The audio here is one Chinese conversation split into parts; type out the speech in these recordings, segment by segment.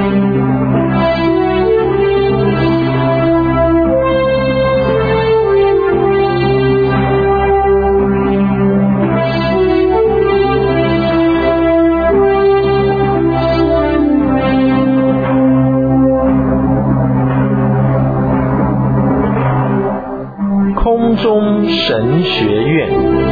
空中神学院，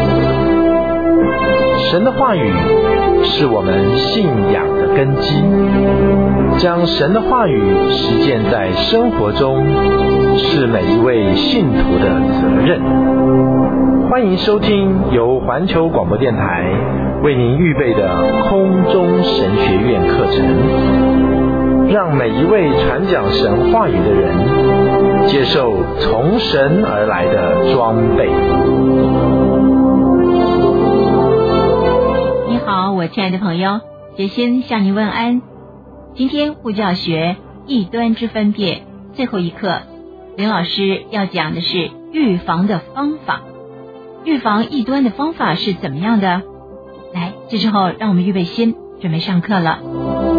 神的话语是我们信仰的根基，将神的话语实践在生活中，是每一位信徒的责任。欢迎收听由环球广播电台为您预备的空中神学院课程，让每一位传讲神话语的人接受从神而来的装备。 你好，我亲爱的朋友，杰先向您问安。今天护教学异端之分辨最后一课，林老师要讲的是预防的方法。预防异端的方法是怎么样的？来，这时候让我们预备心，准备上课了。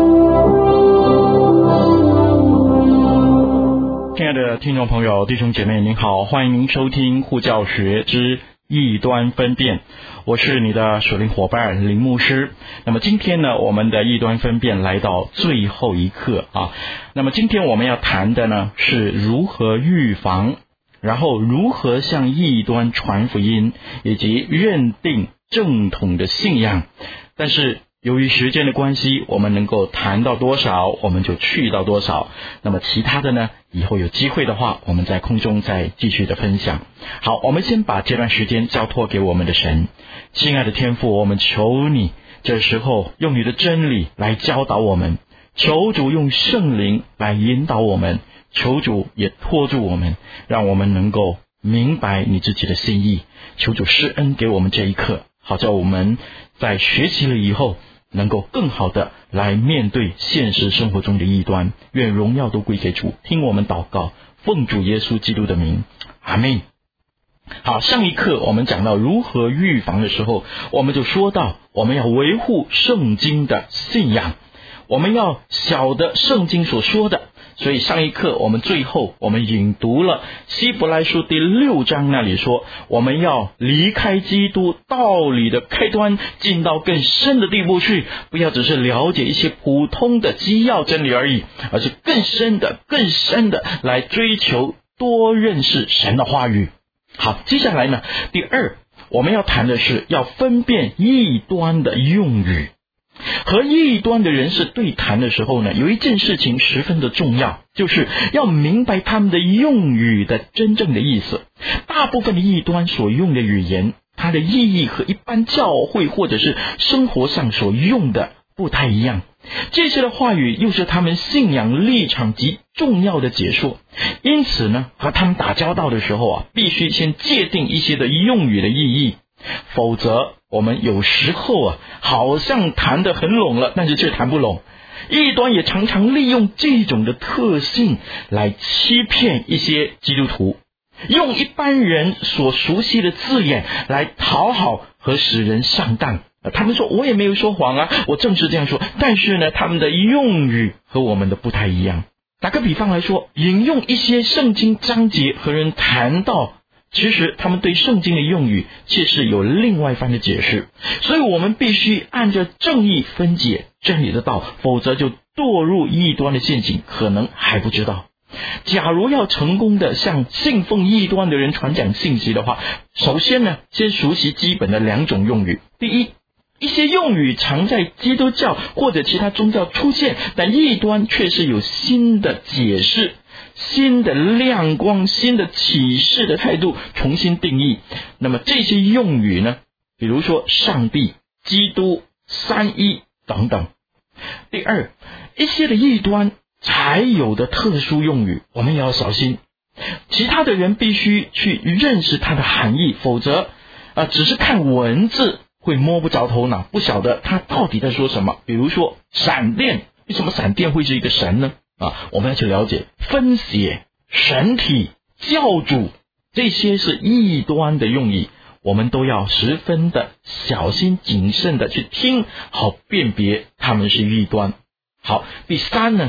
亲爱的听众朋友、弟兄姐妹，您好，欢迎您收听护教学之异端分辨，我是你的属灵伙伴林牧师。那么今天呢，我们的异端分辨来到最后一课啊。那么今天我们要谈的呢，是如何预防，然后如何向异端传福音，以及认定正统的信仰。但是由于时间的关系，我们能够谈到多少我们就去到多少，那么其他的呢，以后有机会的话我们在空中再继续的分享。好，我们先把这段时间交托给我们的神。亲爱的天父，我们求你这时候用你的真理来教导我们，求主用圣灵来引导我们，求主也托住我们，让我们能够明白你自己的心意。求主施恩给我们这一刻，好叫我们在学习了以后能够更好的来面对现实生活中的异端。愿荣耀都归给主。听我们祷告，奉主耶稣基督的名，阿们。好，上一课我们讲到如何预防的时候，我们就说到我们要维护圣经的信仰，我们要晓得圣经所说的。所以上一课我们最后我们引读了希伯来书第6章，那里说我们要离开基督道理的开端，进到更深的地步去，不要只是了解一些普通的基要真理而已，而是更深的更深的来追求多认识神的话语。好，接下来呢，第二我们要谈的是要分辨异端的用语。和异端的人士对谈的时候呢，有一件事情十分的重要，就是要明白他们的用语的真正的意思。大部分的异端所用的语言，它的意义和一般教会或者是生活上所用的不太一样，这些的话语又是他们信仰立场极重要的解说。因此呢，和他们打交道的时候必须先界定一些的用语的意义，否则我们有时候好像谈得很拢了，但是却谈不拢。异端也常常利用这种的特性来欺骗一些基督徒，用一般人所熟悉的字眼来讨好和使人上当。他们说我也没有说谎我正是这样说，但是呢，他们的用语和我们的不太一样。打个比方来说，引用一些圣经章节和人谈到，其实他们对圣经的用语却是有另外一番的解释，所以我们必须按照正义分解真理的道，否则就堕入异端的陷阱，可能还不知道。假如要成功的向信奉异端的人传讲信息的话，首先呢，先熟悉基本的2种用语。第一，一些用语常在基督教或者其他宗教出现，但异端却是有新的解释、新的亮光、新的启示的态度重新定义。那么这些用语呢，比如说上帝、基督、三一等等。第二，一些的异端才有的特殊用语，我们也要小心。其他的人必须去认识它的含义，否则只是看文字会摸不着头脑，不晓得他到底在说什么。比如说闪电，为什么闪电会是一个神呢？我们要去了解分血、神体、教主，这些是异端的用语，我们都要十分的小心谨慎的去听，好辨别他们是异端。好，第三呢，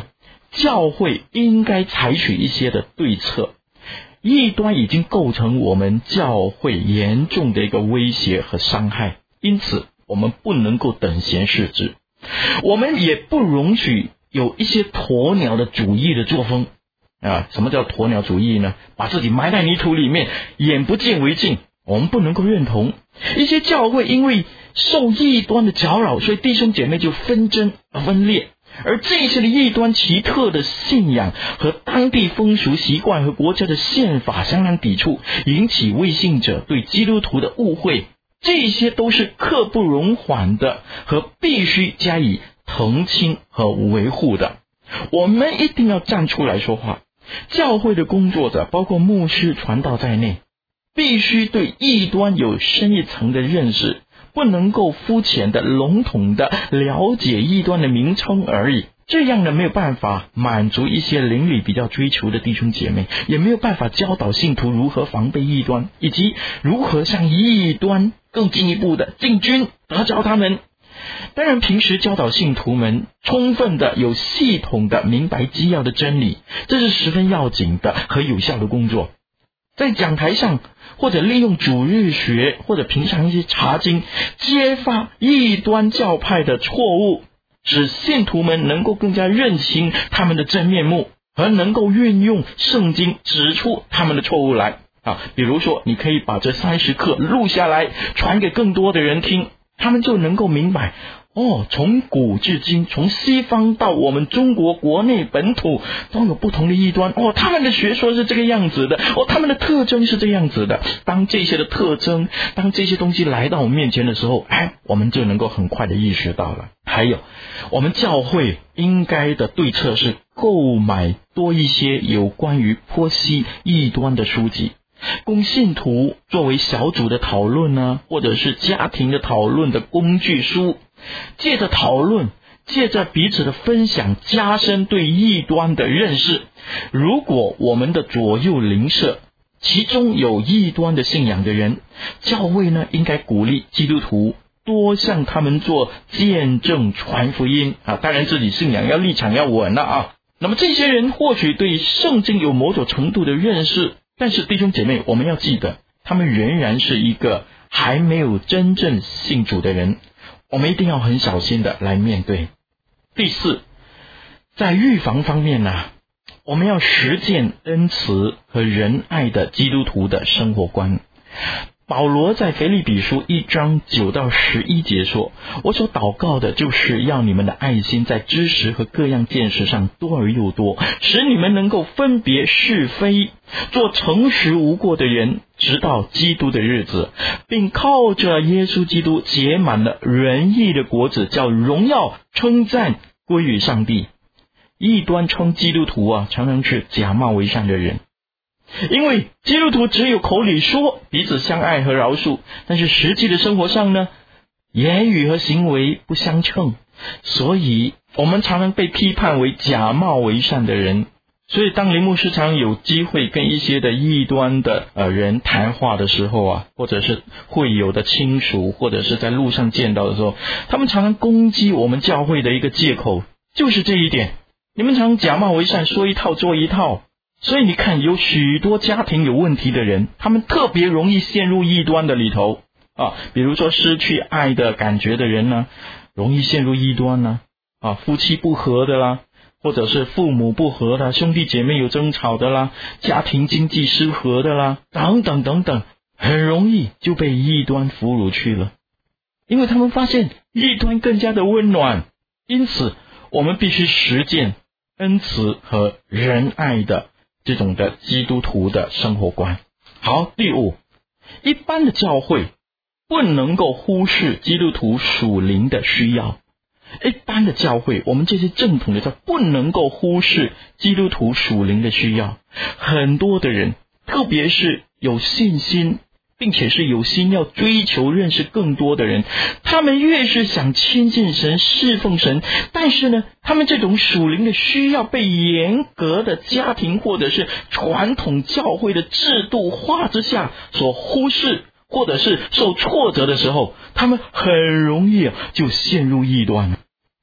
教会应该采取一些的对策。异端已经构成我们教会严重的一个威胁和伤害，因此我们不能够等闲视之，我们也不容许有一些鸵鸟的主义的作风什么叫鸵鸟主义呢？把自己埋在泥土里面，眼不见为净，我们不能够认同。一些教会因为受异端的搅扰，所以弟兄姐妹就纷争分裂，而这些的异端奇特的信仰和当地风俗习惯和国家的宪法相当抵触，引起未信者对基督徒的误会，这些都是刻不容缓的和必须加以澄清和维护的。我们一定要站出来说话，教会的工作者包括牧师传道在内，必须对异端有深一层的认识，不能够肤浅的笼统的了解异端的名称而已，这样呢没有办法满足一些灵里比较追求的弟兄姐妹，也没有办法教导信徒如何防备异端，以及如何向异端更进一步的进军得着他们。当然平时教导信徒们充分的有系统的明白基要的真理，这是十分要紧的和有效的工作。在讲台上或者利用主日学或者平常一些查经，揭发异端教派的错误，使信徒们能够更加认清他们的真面目，和能够运用圣经指出他们的错误来比如说你可以把这30课录下来，传给更多的人听，他们就能够明白从古至今，从西方到我们中国国内本土都有不同的异端他们的学说是这个样子的他们的特征是这样子的。当这些的特征，当这些东西来到我们面前的时候我们就能够很快的意识到了。还有我们教会应该的对策是购买多一些有关于剖析异端的书籍，供信徒作为小组的讨论或者是家庭的讨论的工具书，借着讨论，借着彼此的分享，加深对异端的认识。如果我们的左右邻舍其中有异端的信仰的人，教会呢应该鼓励基督徒多向他们做见证传福音当然自己信仰要立场要稳了那么这些人或许对圣经有某种程度的认识，但是弟兄姐妹，我们要记得他们仍然是一个还没有真正信主的人，我们一定要很小心的来面对。第四，在预防方面我们要实践恩慈和仁爱的基督徒的生活观。保罗在腓立比书1章9到11节说，我所祷告的就是要你们的爱心在知识和各样见识上多而又多，使你们能够分别是非，做诚实无过的人，直到基督的日子，并靠着耶稣基督结满了仁义的果子，叫荣耀称赞归于上帝。异端称基督徒常常是假冒为善的人，因为基督徒只有口里说彼此相爱和饶恕，但是实际的生活上呢，言语和行为不相称，所以我们常常被批判为假冒为善的人。所以当林牧师常有机会跟一些的异端的人谈话的时候或者是会友的亲属，或者是在路上见到的时候，他们常常攻击我们教会的一个借口就是这一点，你们常假冒为善，说一套做一套。所以你看，有许多家庭有问题的人，他们特别容易陷入异端的里头比如说失去爱的感觉的人呢，容易陷入异端夫妻不和的啦，或者是父母不和的，兄弟姐妹有争吵的啦，家庭经济失和的啦，等等等等，很容易就被异端俘虏去了。因为他们发现异端更加的温暖，因此我们必须实践恩慈和仁爱的这种的基督徒的生活观。好，第五，一般的教会不能够忽视基督徒属灵的需要。一般的教会，我们这些正统的教不能够忽视基督徒属灵的需要。很多的人，特别是有信心并且是有心要追求认识更多的人，他们越是想亲近神侍奉神，但是呢，他们这种属灵的需要被严格的家庭或者是传统教会的制度化之下所忽视，或者是受挫折的时候，他们很容易就陷入异端。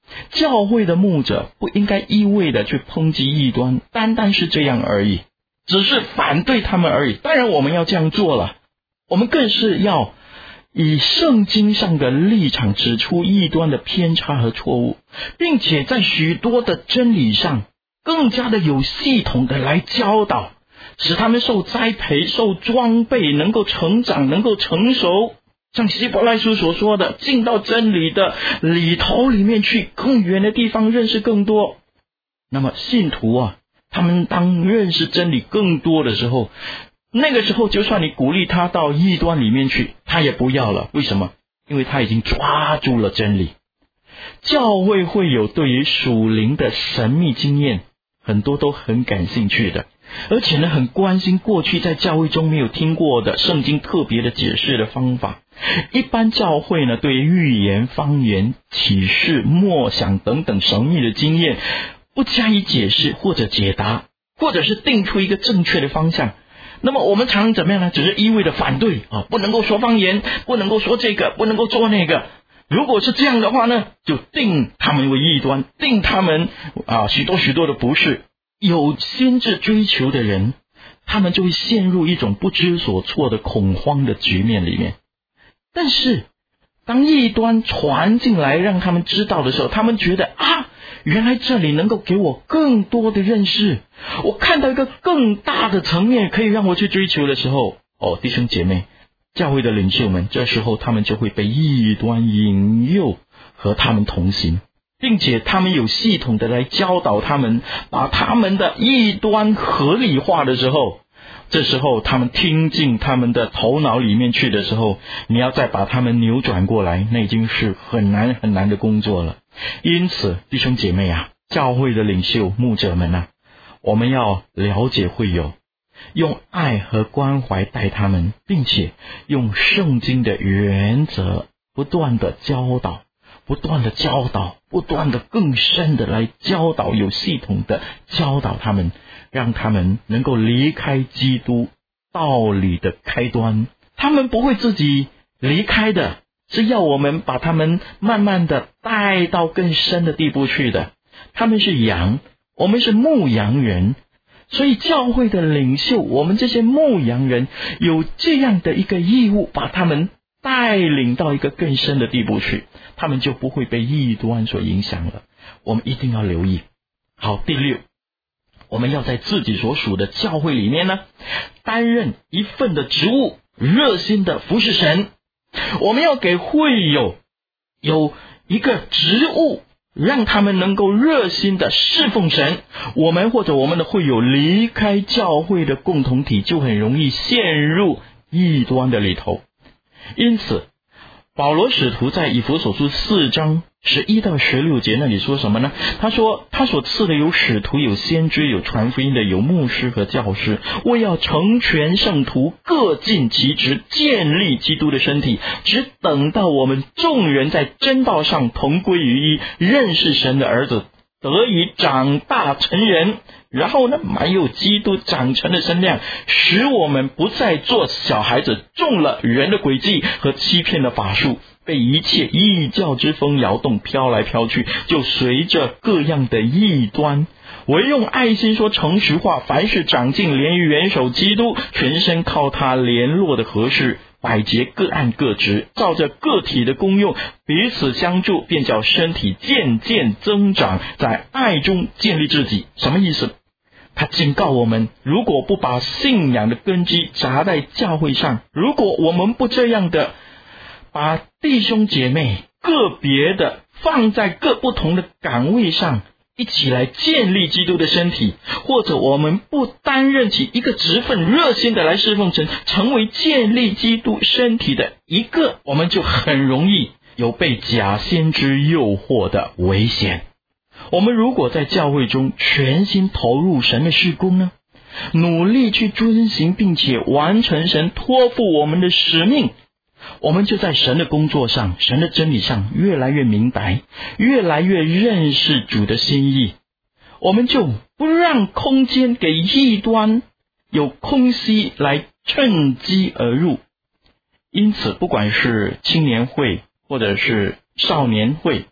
教会的牧者不应该一味的去抨击异端，单单是这样而已，只是反对他们而已。当然我们要这样做了，我们更是要以圣经上的立场指出异端的偏差和错误，并且在许多的真理上更加的有系统的来教导，使他们受栽培、受装备，能够成长，能够成熟。像希伯来书所说的，进到真理的里头里面去，更远的地方认识更多。那么信徒啊，他们当认识真理更多的时候，那个时候就算你鼓励他到异端里面去，他也不要了。为什么？因为他已经抓住了真理。教会会有对于属灵的神秘经验，很多都很感兴趣的，而且呢，很关心过去在教会中没有听过的圣经特别的解释的方法。一般教会呢，对预言、方言、启示、默想等等神秘的经验不加以解释或者解答，或者是定出一个正确的方向。那么我们常常怎么样呢？只是一味的反对啊，不能够说方言，不能够说这个，不能够做那个。如果是这样的话呢，就定他们为异端，定他们许多的不是。有先知追求的人，他们就会陷入一种不知所措的恐慌的局面里面。但是当异端传进来让他们知道的时候，他们觉得原来这里能够给我更多的认识，我看到一个更大的层面可以让我去追求的时候，弟兄姐妹，教会的领袖们，这时候他们就会被异端引诱和他们同行，并且他们有系统的来教导他们，把他们的异端合理化的时候，这时候他们听进他们的头脑里面去的时候，你要再把他们扭转过来，那已经是很难很难的工作了。因此弟兄姐妹啊，教会的领袖牧者们啊，我们要了解会友，用爱和关怀待他们，并且用圣经的原则不断的教导，不断的更深的来教导，有系统的教导他们，让他们能够离开基督道理的开端。他们不会自己离开的，是要我们把他们慢慢的带到更深的地步去的。他们是羊，我们是牧羊人，所以教会的领袖，我们这些牧羊人有这样的一个义务，把他们带领到一个更深的地步去，他们就不会被异端所影响了。我们一定要留意。好，第六，我们要在自己所属的教会里面呢，担任一份的职务，热心的服侍神。我们要给会友有一个职务，让他们能够热心的侍奉神。我们或者我们的会友离开教会的共同体，就很容易陷入异端的里头。因此保罗使徒在以弗所书4章11到16节那里说什么呢？他说他所赐的有使徒，有先知，有传福音的，有牧师和教师，为要成全圣徒，各尽其职，建立基督的身体，只等到我们众人在真道上同归于一，认识神的儿子，得以长大成人，然后呢，满有基督长成的身量，使我们不再做小孩子，中了人的诡计和欺骗的法术，被一切异教之风摇动，飘来飘去，就随着各样的异端，唯用爱心说诚实话，凡事长进，连于元首基督，全身靠他联络的合适，百节各按各职，照着个体的功用彼此相助，便叫身体渐渐增长，在爱中建立自己。什么意思？他警告我们，如果不把信仰的根基扎在教会上，如果我们不这样的把弟兄姐妹个别的放在各不同的岗位上，一起来建立基督的身体，或者我们不担任起一个职分，热心的来侍奉神，成为建立基督身体的一个，我们就很容易有被假先知诱惑的危险。我们如果在教会中全心投入神的事工呢，努力去遵行并且完成神托付我们的使命，我们就在神的工作上，神的真理上越来越明白，越来越认识主的心意，我们就不让空间给异端有空隙来趁机而入。因此不管是青年会或者是少年会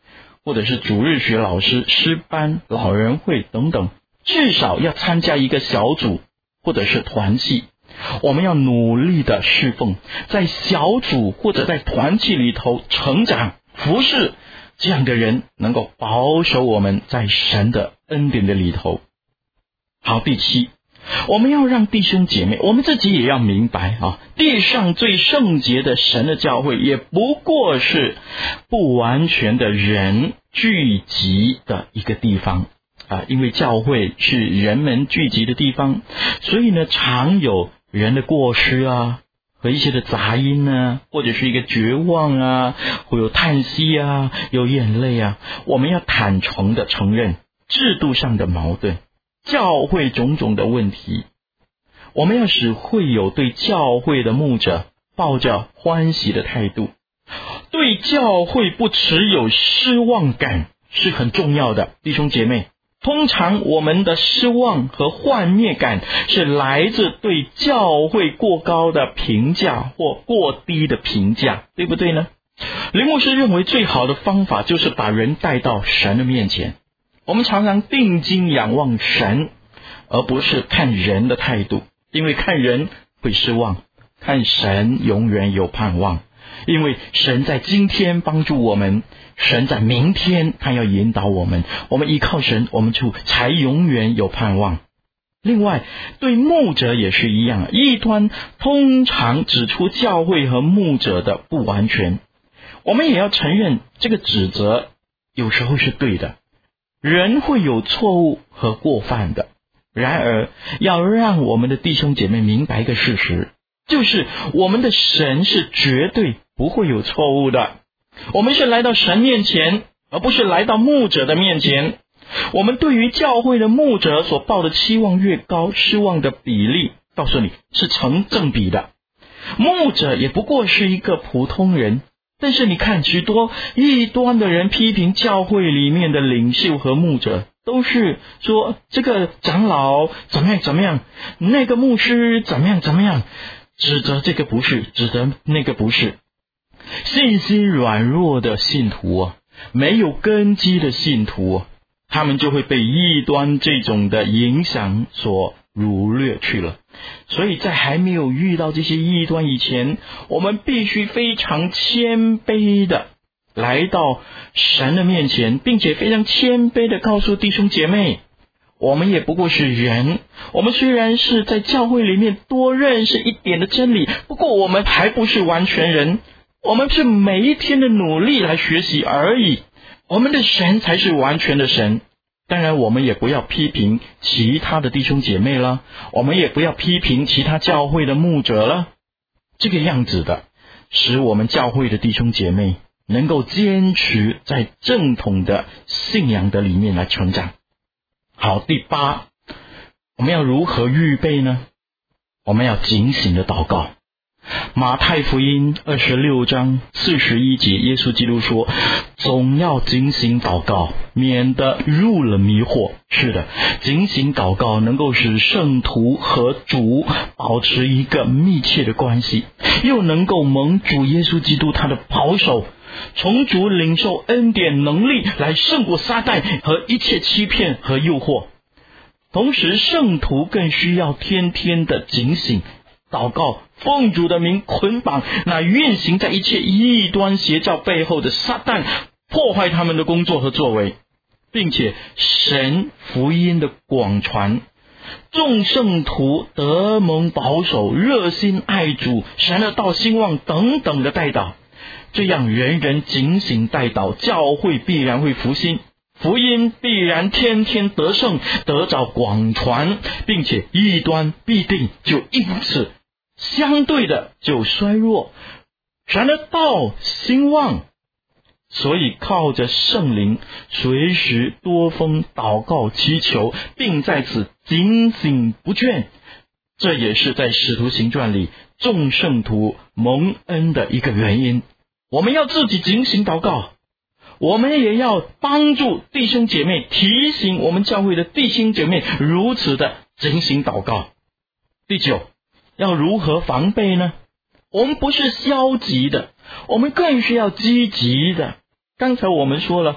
或者是主日学老师、诗班、老人会等等，至少要参加一个小组或者是团契。我们要努力的侍奉，在小组或者在团契里头成长服侍，这样的人能够保守我们在神的恩典的里头。好，第7，我们要让弟兄姐妹，我们自己也要明白地上最圣洁的神的教会也不过是不完全的人聚集的一个地方因为教会是人们聚集的地方，所以呢常有人的过失和一些的杂音或者是一个绝望会有叹息有眼泪我们要坦诚的承认制度上的矛盾，教会种种的问题。我们要使会友对教会的牧者抱着欢喜的态度，对教会不持有失望感是很重要的。弟兄姐妹，通常我们的失望和幻灭感是来自对教会过高的评价或过低的评价，对不对呢？林牧师认为最好的方法就是把人带到神的面前。我们常常定睛仰望神，而不是看人的态度，因为看人会失望，看神永远有盼望。因为神在今天帮助我们，神在明天他要引导我们，我们依靠神，我们就才永远有盼望。另外，对牧者也是一样，异端通常指出教会和牧者的不完全，我们也要承认这个指责有时候是对的，人会有错误和过犯的。然而要让我们的弟兄姐妹明白一个事实，就是我们的神是绝对不会有错误的。我们是来到神面前，而不是来到牧者的面前。我们对于教会的牧者所抱的期望越高，失望的比例告诉你是成正比的。牧者也不过是一个普通人，但是你看许多异端的人批评教会里面的领袖和牧者，都是说这个长老怎么样怎么样，那个牧师怎么样怎么样，指责这个不是，指责那个不是。信心软弱的信徒没有根基的信徒他们就会被异端这种的影响所掳掠去了。所以在还没有遇到这些异端以前，我们必须非常谦卑的来到神的面前，并且非常谦卑的告诉弟兄姐妹，我们也不过是人，我们虽然是在教会里面多认识一点的真理，不过我们还不是完全人，我们是每一天的努力来学习而已，我们的神才是完全的神。当然我们也不要批评其他的弟兄姐妹了，我们也不要批评其他教会的牧者了，这个样子的使我们教会的弟兄姐妹能够坚持在正统的信仰的里面来成长。好，第8，我们要如何预备呢？我们要警醒的祷告。马太福音26章41节，耶稣基督说，总要警醒祷告，免得入了迷惑。是的，警醒祷告能够使圣徒和主保持一个密切的关系，又能够蒙主耶稣基督他的保守，从主领受恩典能力来胜过撒旦和一切欺骗和诱惑。同时圣徒更需要天天的警醒祷告，奉主的名捆绑那运行在一切异端邪教背后的撒旦，破坏他们的工作和作为，并且神福音的广传，众圣徒得蒙保守，热心爱主，神的道兴旺等等的代祷。这样人人警醒代祷，教会必然会复兴，福音必然天天得胜，得着广传，并且异端必定就因此相对的就衰弱，神的道兴旺。所以靠着圣灵随时多风祷告祈求，并在此警醒不倦，这也是在使徒行传里众圣徒蒙恩的一个原因。我们要自己警醒祷告，我们也要帮助弟兄姐妹，提醒我们教会的弟兄姐妹如此的警醒祷告。第9，要如何防备呢？我们不是消极的，我们更是要积极的。刚才我们说了，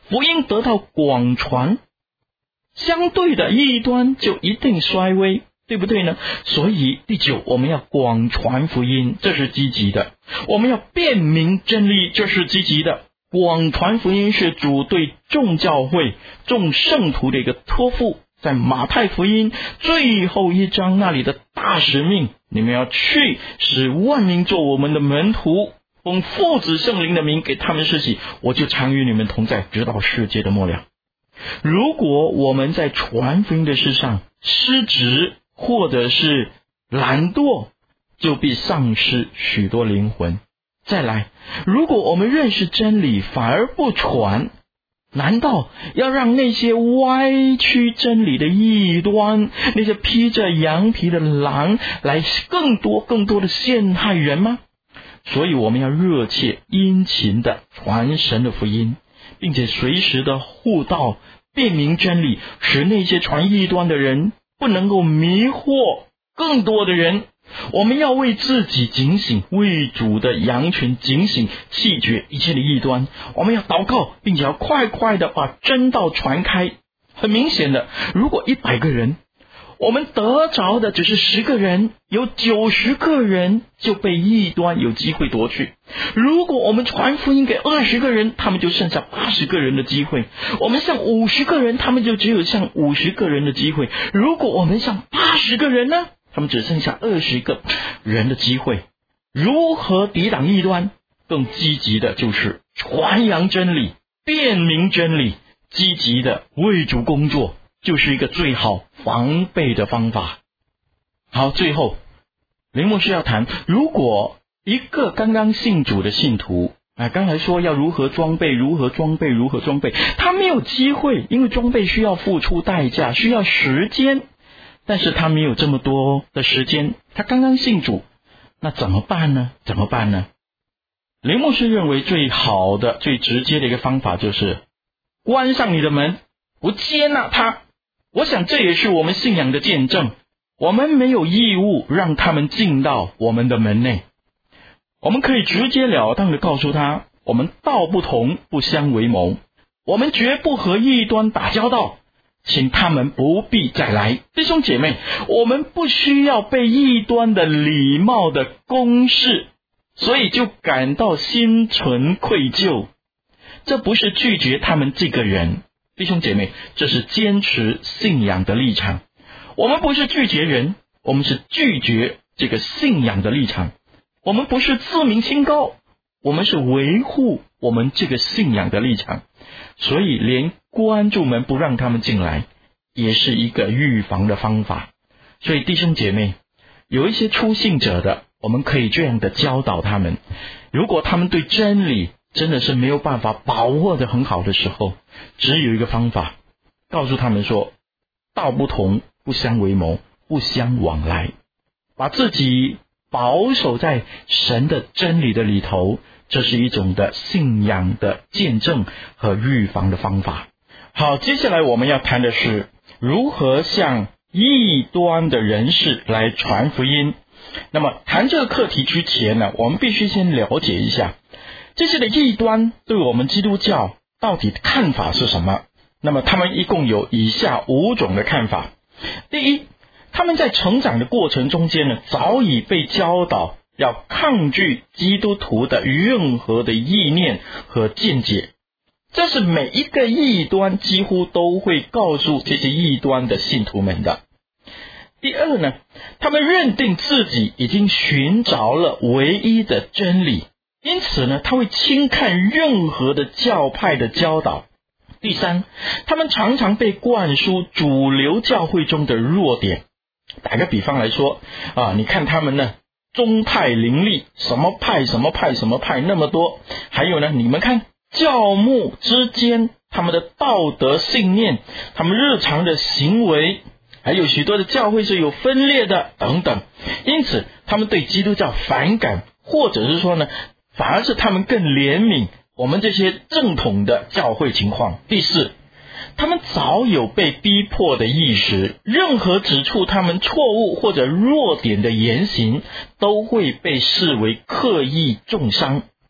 福音得到广传，相对的异端就一定衰微，对不对呢？所以第9，我们要广传福音，这是积极的；我们要辨明真理，这是积极的。广传福音是主对众教会、众圣徒的一个托付，在马太福音最后1章那里的大使命，你们要去使万民做我们的门徒，奉父子圣灵的名给他们施洗，我就常与你们同在，直到世界的末了。如果我们在传福音的事上失职或者是懒惰，就必丧失许多灵魂。再来，如果我们认识真理反而不传，难道要让那些歪曲真理的异端，那些披着羊皮的狼来更多的陷害人吗？所以我们要热切殷勤的传神的福音，并且随时的护道，辨明真理，使那些传异端的人不能够迷惑更多的人。我们要为自己警醒，为主的羊群警醒，弃绝一切的异端。我们要祷告，并且要快的把真道传开。很明显的，如果100个人，我们得着的只是10个人，有90个人就被异端有机会夺去。如果我们传福音给20个人，他们就剩下80个人的机会；我们向50个人，他们就只有向50个人的机会。如果我们向80个人呢，他们只剩下20个人的机会。如何抵挡异端？更积极的就是传扬真理，辨明真理，积极的为主工作，就是一个最好防备的方法。好，最后林牧师要谈，如果一个刚刚信主的信徒，刚才说要如何装备，他没有机会，因为装备需要付出代价，需要时间，但是他没有这么多的时间，他刚刚信主，那怎么办呢？林牧师认为最好的、最直接的一个方法就是关上你的门，不接纳他。我想这也是我们信仰的见证，我们没有义务让他们进到我们的门内。我们可以直截了当的告诉他，我们道不同，不相为谋，我们绝不和异端打交道，请他们不必再来。弟兄姐妹，我们不需要被异端的礼貌的公示，所以就感到心存愧疚。这不是拒绝他们这个人，弟兄姐妹，这是坚持信仰的立场。我们不是拒绝人，我们是拒绝这个信仰的立场。我们不是自命清高，我们是维护我们这个信仰的立场。所以连关住门不让他们进来，也是一个预防的方法。所以弟兄姐妹，有一些初信者的，我们可以这样的教导他们，如果他们对真理真的是没有办法把握得很好的时候，只有一个方法，告诉他们说，道不同，不相为谋，不相往来，把自己保守在神的真理的里头，这是一种的信仰的见证和预防的方法。好，接下来我们要谈的是如何向异端的人士来传福音。那么谈这个课题之前呢，我们必须先了解一下这些的异端对我们基督教到底的看法是什么。那么他们一共有以下5种的看法。第一，他们在成长的过程中间呢，早已被教导要抗拒基督徒的任何的意念和见解，这是每一个异端几乎都会告诉这些异端的信徒们的。第二呢，他们认定自己已经寻找了唯一的真理，因此呢，他会轻看任何的教派的教导。第三，他们常常被灌输主流教会中的弱点。打个比方来说你看他们呢，宗派林立，什么派那么多。还有呢，你们看教牧之间他们的道德信念，他们日常的行为，还有许多的教会是有分裂的等等。因此他们对基督教反感，或者是说呢，反而是他们更怜悯我们这些正统的教会情况。第四，他们早有被逼迫的意识，任何指出他们错误或者弱点的言行都会被视为刻意重伤。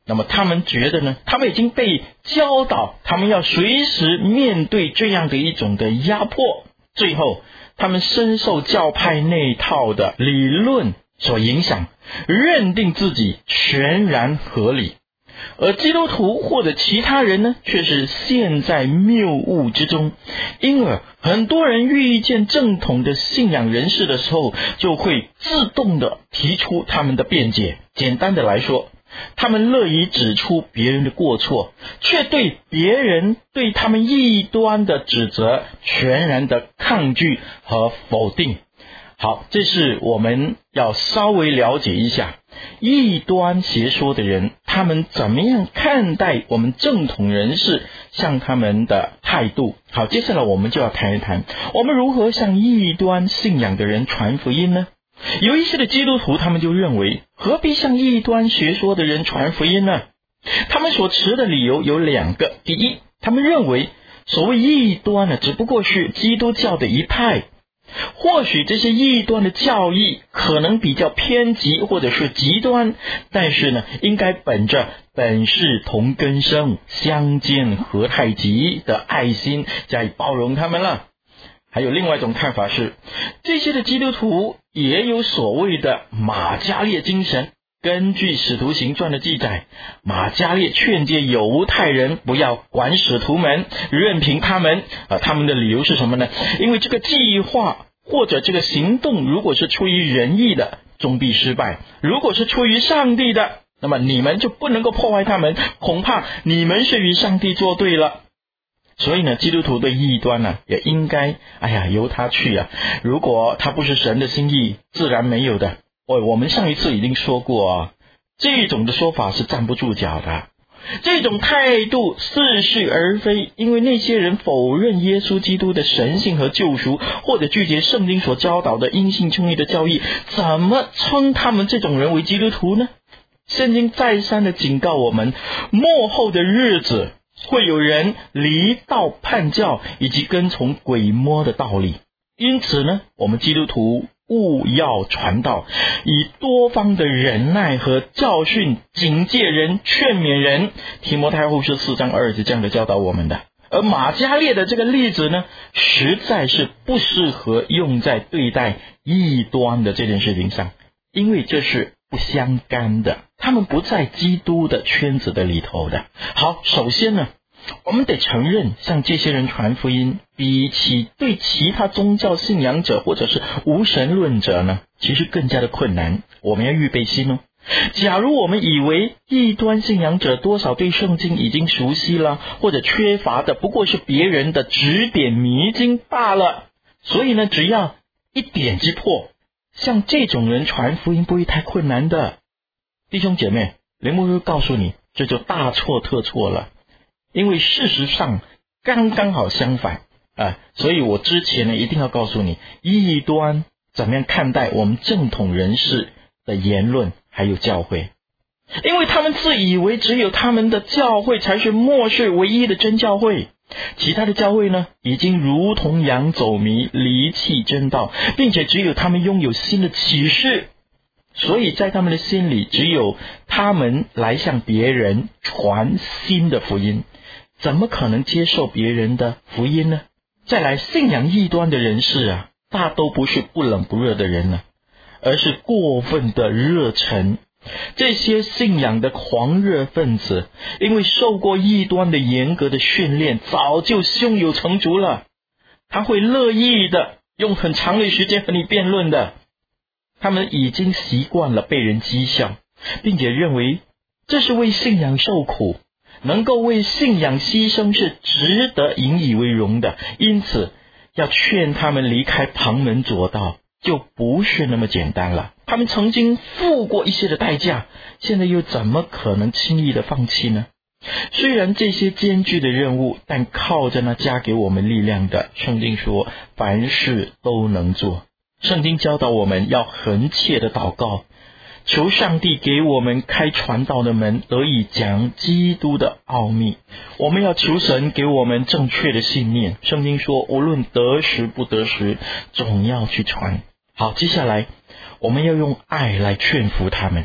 那么他们觉得呢，他们已经被教导，他们要随时面对这样的一种的压迫，最后他们深受教派那套的理论所影响，认定自己全然合理。而基督徒或者其他人呢，却是陷在谬误之中，因而很多人遇见正统的信仰人士的时候，就会自动的提出他们的辩解。简单的来说，他们乐意指出别人的过错，却对别人对他们异端的指责全然的抗拒和否定。好，这是我们要稍微了解一下异端邪说的人，他们怎么样看待我们正统人士向他们的态度。好，接下来我们就要谈一谈，我们如何向异端信仰的人传福音呢？有一些的基督徒，他们就认为，何必向异端邪说的人传福音呢？他们所持的理由有两个。第一，他们认为所谓异端呢，只不过是基督教的一派，或许这些异端的教义可能比较偏激或者是极端，但是呢，应该本着本是同根生，相煎何太急的爱心加以包容他们了。还有另外一种看法是，这些的基督徒也有所谓的马加列精神。根据使徒行传的记载，马加列劝诫犹太人不要管使徒们，任凭他们。他们的理由是什么呢？因为这个计划或者这个行动如果是出于人意的，终必失败；如果是出于上帝的，那么你们就不能够破坏他们，恐怕你们是与上帝作对了。所以呢，基督徒对异端呢，也应该由他去啊。如果他不是神的心意，自然没有的。我们上一次已经说过啊，这种的说法是站不住脚的。这种态度似是而非，因为那些人否认耶稣基督的神性和救赎，或者拒绝圣经所教导的因信称义的教义，怎么称他们这种人为基督徒呢？圣经再三的警告我们，末后的日子会有人离道叛教，以及跟从鬼魔的道理。因此呢，我们基督徒务要传道，以多方的忍耐和教训警戒人、劝勉人。提摩太后书4章2节这样的教导我们的。而马加列的这个例子呢，实在是不适合用在对待异端的这件事情上，因为这是不相干的，他们不在基督的圈子的里头的。好，首先呢，我们得承认，向这些人传福音，比起对其他宗教信仰者或者是无神论者呢，其实更加的困难。我们要预备心哦。假如我们以为异端信仰者多少对圣经已经熟悉了，或者缺乏的不过是别人的指点迷津罢了，所以呢，只要一点击破，向这种人传福音不会太困难的。弟兄姐妹，林牧师告诉你，这就大错特错了。因为事实上刚刚好相反所以我之前呢一定要告诉你，异端怎么样看待我们正统人士的言论还有教会。因为他们自以为只有他们的教会才是末世唯一的真教会，其他的教会呢已经如同羊走迷，离弃真道，并且只有他们拥有新的启示，所以在他们的心里只有他们来向别人传新的福音，怎么可能接受别人的福音呢？再来，信仰异端的人士大都不是不冷不热的人呢，而是过分的热忱。这些信仰的狂热分子，因为受过异端的严格的训练，早就胸有成竹了。他会乐意的用很长的时间和你辩论的。他们已经习惯了被人讥笑，并且认为这是为信仰受苦，能够为信仰牺牲是值得引以为荣的。因此要劝他们离开旁门左道就不是那么简单了。他们曾经付过一些的代价，现在又怎么可能轻易的放弃呢？虽然这些艰巨的任务，但靠着那加给我们力量的，圣经说凡事都能做。圣经教导我们要恒切的祷告，求上帝给我们开传道的门，得以讲基督的奥秘。我们要求神给我们正确的信念。圣经说无论得时不得时，总要去传。好，接下来我们要用爱来劝服他们。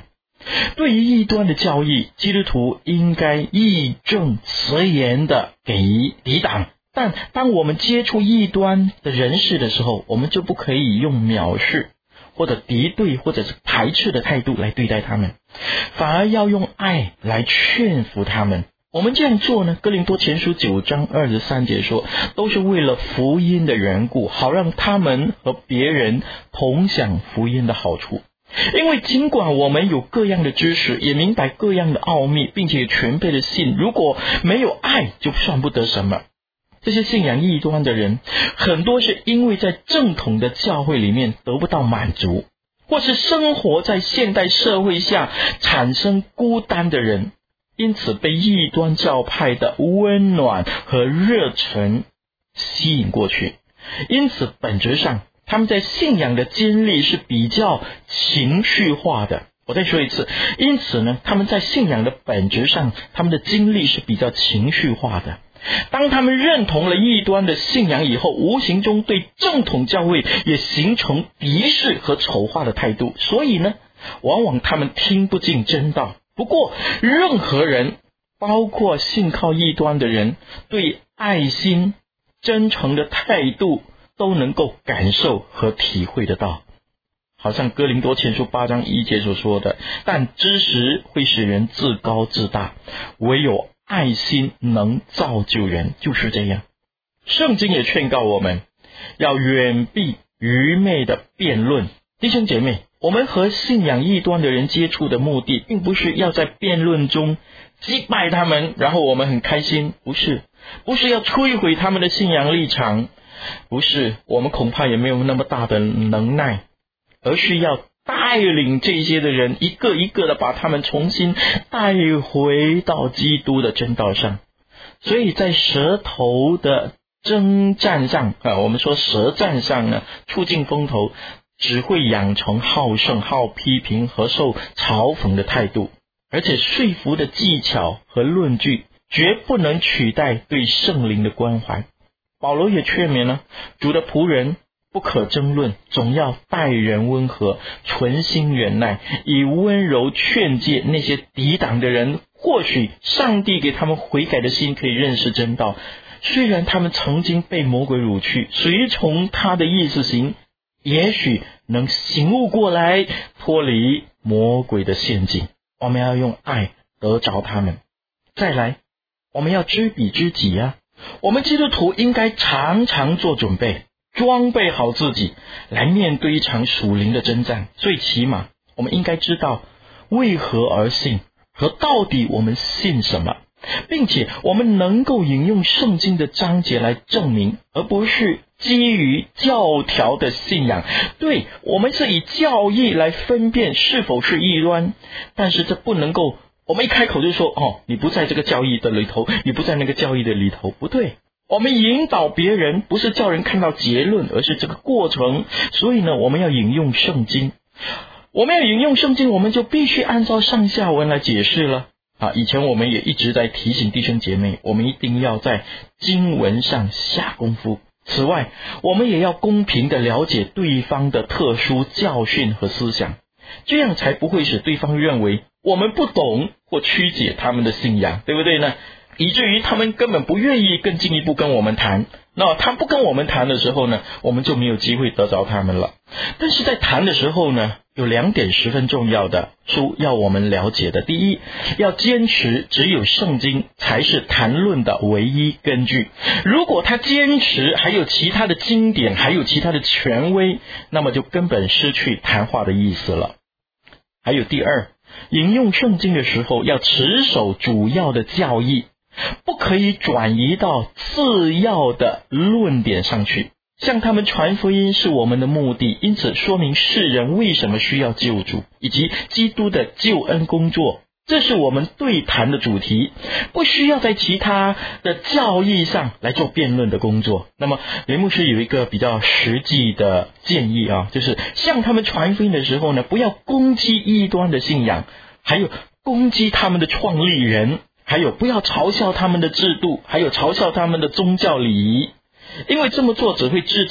对于异端的教义，基督徒应该义正辞严的给予抵挡。但当我们接触异端的人士的时候，我们就不可以用藐视或者敌对或者是排斥的态度来对待他们，反而要用爱来劝服他们。我们这样做呢，哥林多前书9章23节说，都是为了福音的缘故，好让他们和别人同享福音的好处。因为尽管我们有各样的知识，也明白各样的奥秘，并且全备的信，如果没有爱，就算不得什么。这些信仰异端的人，很多是因为在正统的教会里面得不到满足，或是生活在现代社会下产生孤单的人，因此被异端教派的温暖和热忱吸引过去。因此本质上他们在信仰的经历是比较情绪化的。我再说一次，因此呢，他们在信仰的本质上，他们的经历是比较情绪化的。当他们认同了异端的信仰以后，无形中对正统教会也形成敌视和丑化的态度，所以呢，往往他们听不进真道。不过任何人，包括信靠异端的人，对爱心真诚的态度都能够感受和体会得到。好像哥林多前书8章1节所说的，但知识会使人自高自大，唯有爱心能造就人，就是这样。圣经也劝告我们要远避愚昧的辩论。弟兄姐妹，我们和信仰异端的人接触的目的，并不是要在辩论中击败他们，然后我们很开心，不是要摧毁他们的信仰立场，不是，我们恐怕也没有那么大的能耐，而是要带领这些的人一个一个的把他们重新带回到基督的真道上。所以在舌头的征战上我们说舌战上呢，出尽风头，只会养成好胜、好批评和受嘲讽的态度，而且说服的技巧和论据绝不能取代对圣灵的关怀。保罗也劝勉了主的仆人不可争论，总要待人温和，存心忍耐，以温柔劝诫那些抵挡的人。或许上帝给他们悔改的心，可以认识真道，虽然他们曾经被魔鬼掳去，随从他的意思行，也许能醒悟过来，脱离魔鬼的陷阱。我们要用爱得着他们。再来，我们要知彼知己啊！我们基督徒应该常常做准备，装备好自己，来面对一场属灵的征战。最起码我们应该知道为何而信，和到底我们信什么，并且我们能够引用圣经的章节来证明，而不是基于教条的信仰。对，我们是以教义来分辨是否是异端，但是这不能够我们一开口就说你不在这个教义的里头，你不在那个教义的里头，不对。我们引导别人不是叫人看到结论，而是这个过程。所以呢，我们要引用圣经，我们就必须按照上下文来解释了以前我们也一直在提醒弟兄姐妹，我们一定要在经文上下功夫。此外，我们也要公平的了解对方的特殊教训和思想，这样才不会使对方认为我们不懂或曲解他们的信仰，对不对呢？以至于他们根本不愿意更进一步跟我们谈。那他不跟我们谈的时候呢，我们就没有机会得着他们了。但是在谈的时候呢，有2点十分重要的要我们了解的。第一，要坚持只有圣经才是谈论的唯一根据。如果他坚持还有其他的经典，还有其他的权威，那么就根本失去谈话的意思了。还有第二，引用圣经的时候要持守主要的教义，不可以转移到次要的论点上去。向他们传福音是我们的目的，因此说明世人为什么需要救主，以及基督的救恩工作，这是我们对谈的主题，不需要在其他的教义上来做辩论的工作。那么林牧师有一个比较实际的建议就是向他们传福音的时候呢，不要攻击异端的信仰，还有攻击他们的创立人，还有不要嘲笑他们的制度，还有嘲笑他们的宗教礼仪，因为这么做只会制造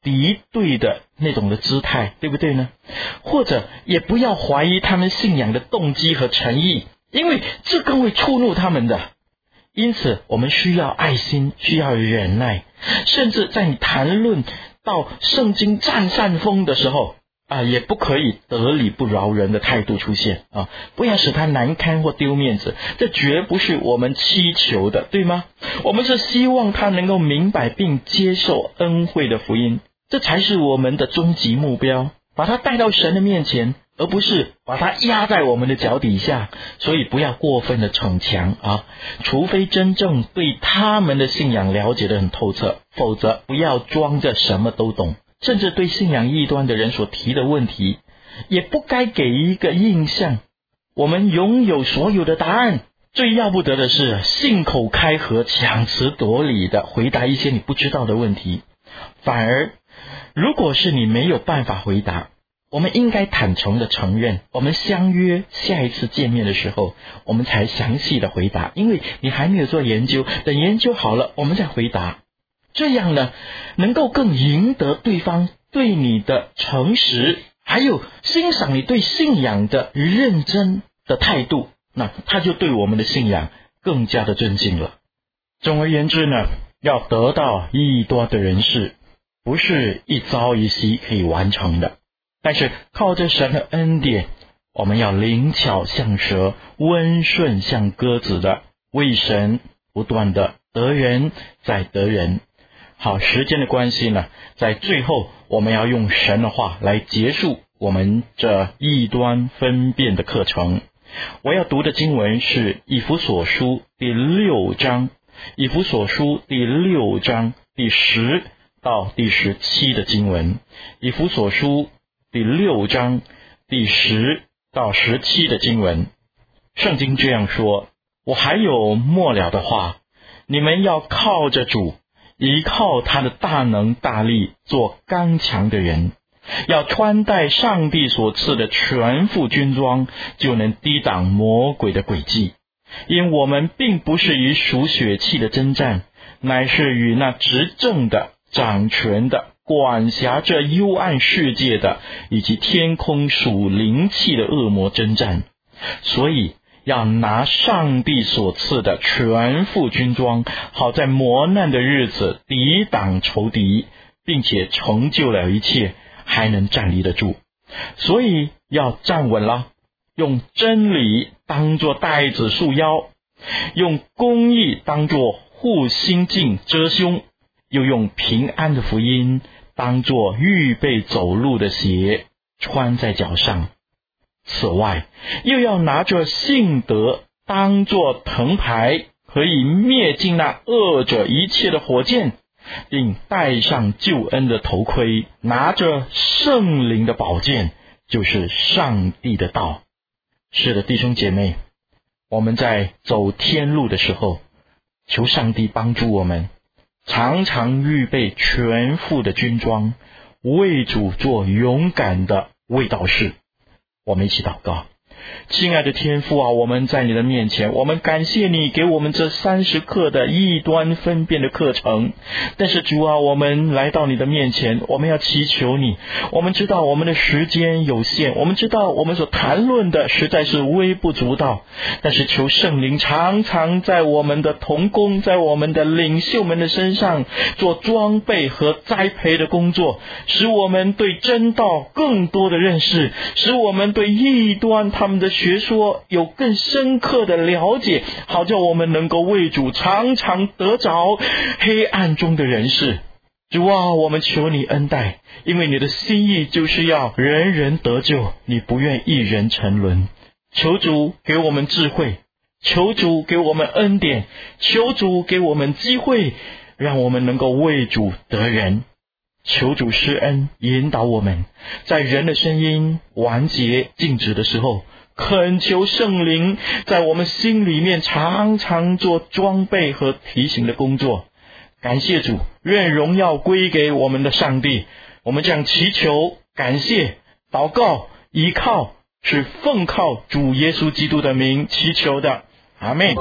敌对的那种的姿态，对不对呢？或者也不要怀疑他们信仰的动机和诚意，因为这更会触怒他们的。因此我们需要爱心，需要忍耐，甚至在你谈论到圣经占上风的时候也不可以得理不饶人的态度出现不要使他难堪或丢面子，这绝不是我们祈求的，对吗？我们是希望他能够明白并接受恩惠的福音，这才是我们的终极目标，把他带到神的面前，而不是把他压在我们的脚底下。所以不要过分的逞强除非真正对他们的信仰了解得很透彻，否则不要装着什么都懂。甚至对信仰异端的人所提的问题，也不该给一个印象我们拥有所有的答案。最要不得的是信口开河、强词夺理的回答一些你不知道的问题。反而如果是你没有办法回答，我们应该坦诚的承认，我们相约下一次见面的时候，我们才详细的回答，因为你还没有做研究，等研究好了我们再回答。这样呢，能够更赢得对方对你的诚实，还有欣赏你对信仰的认真的态度，那他就对我们的信仰更加的尊敬了。总而言之呢，要得到异端的人士，不是一朝一夕可以完成的，但是靠着神的恩典，我们要灵巧像蛇，温顺像鸽子的为神不断的得人再得人。好，时间的关系呢，在最后我们要用神的话来结束我们这异端分辨的课程。我要读的经文是以弗所书第6章，以弗所书第6章第10到第17的经文。以弗所书第6章第10到17的经文。圣经这样说：我还有末了的话，你们要靠着主，依靠他的大能大力，做刚强的人，要穿戴上帝所赐的全副军装，就能抵挡魔鬼的诡计。因我们并不是与属血气的征战，乃是与那执政的、掌权的、管辖这幽暗世界的，以及天空属灵气的恶魔征战。所以要拿上帝所赐的全副军装，好在磨难的日子抵挡仇敌，并且成就了一切，还能站立得住。所以要站稳了，用真理当作带子束腰，用公义当作护心镜遮胸，又用平安的福音当作预备走路的鞋穿在脚上。此外，又要拿着信德当作藤牌，可以灭尽那恶者一切的火箭，并戴上救恩的头盔，拿着圣灵的宝剑，就是上帝的道。是的，弟兄姐妹，我们在走天路的时候，求上帝帮助我们，常常预备全副的军装，为主做勇敢的卫道士。我们一起祷告。亲爱的天父啊，我们在你的面前，我们感谢你给我们这30课的异端分辨的课程。但是主啊，我们来到你的面前，我们要祈求你。我们知道我们的时间有限，我们知道我们所谈论的实在是微不足道，但是求圣灵常常在我们的同工，在我们的领袖们的身上做装备和栽培的工作，使我们对真道更多的认识，使我们对异端他们的学说有更深刻的了解，好叫我们能够为主常常得着黑暗中的人士。主啊，我们求你恩待，因为你的心意就是要人人得救，你不愿一人沉沦。求主给我们智慧，求主给我们恩典，求主给我们机会，让我们能够为主得人。求主施恩引导我们，在人的声音完结静止的时候，恳求圣灵在我们心里面常常做装备和提醒的工作。感谢主，愿荣耀归给我们的上帝。我们这样祈求、感谢、祷告、依靠，是奉靠主耶稣基督的名祈求的。阿们。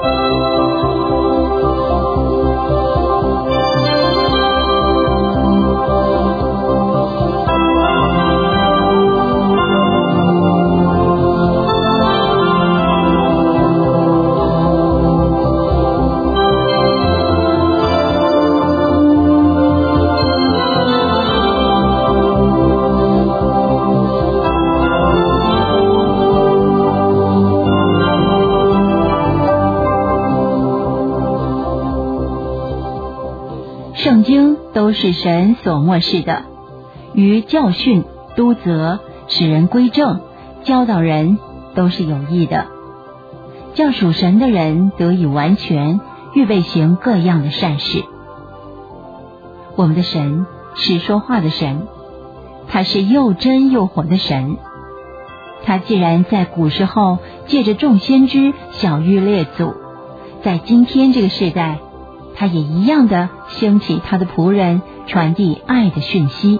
经都是神所默示的，于教训、督责、使人归正、教导人都是有益的，叫属神的人得以完全，预备行各样的善事。我们的神是说话的神，他是又真又活的神。他既然在古时候借着众先知晓谕列祖，在今天这个世代，他也一样的兴起他的仆人，传递爱的讯息。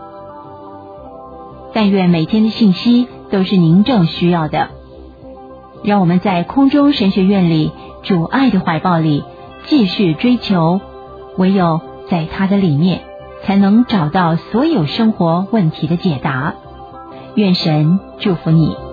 但愿每天的信息都是您正需要的，让我们在空中神学院里主爱的怀抱里继续追求，唯有在他的里面才能找到所有生活问题的解答。愿神祝福你。